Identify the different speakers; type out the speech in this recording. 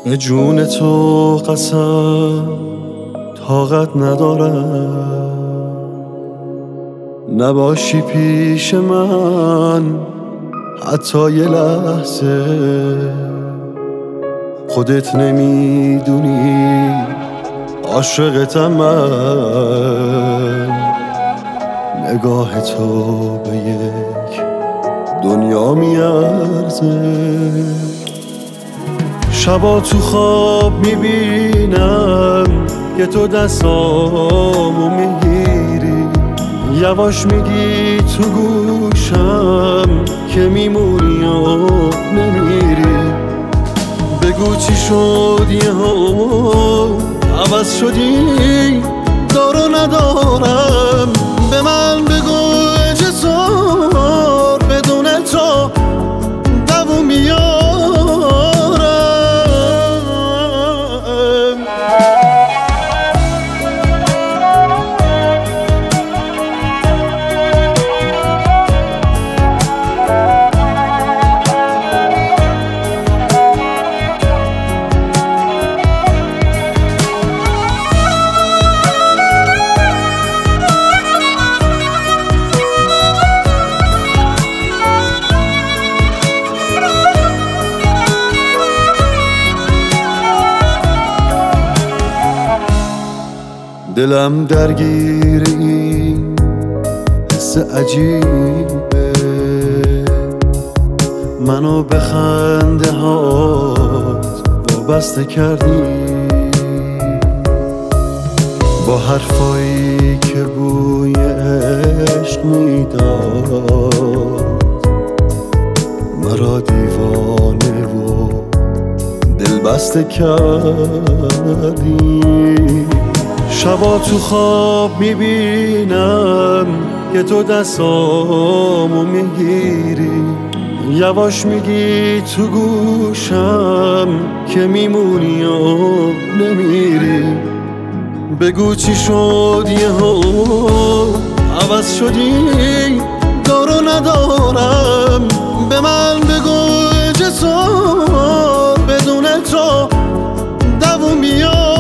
Speaker 1: به جون تو قسم طاقت ندارم نباشی پیش من حتی یه لحظه. خودت نمیدونی عاشقتم من، نگاه تو به یک دنیا میارزه. شبا تو خواب میبینم که تو دستامو میگیری، یواش میگی تو گوشم که میمونی و نمیری. بگو چی شد یهو عوض شدی، دارو ندارم به من بگو چطور بدون تو دووم میارم. دلم درگیر این حس عجیبه، منو به خنده هات وابسته کردی. با حرفایی که بوی عشق میداد مرا دیوانه و دل بسته کردی. شبا تو خواب میبینم که تو دستامو میگیری، یواش میگی تو گوشم که میمونی و نمیری. بگو چی شد یهو عوض شدی، دارو ندارم به من بگو چطور بدون تو دووم میارم.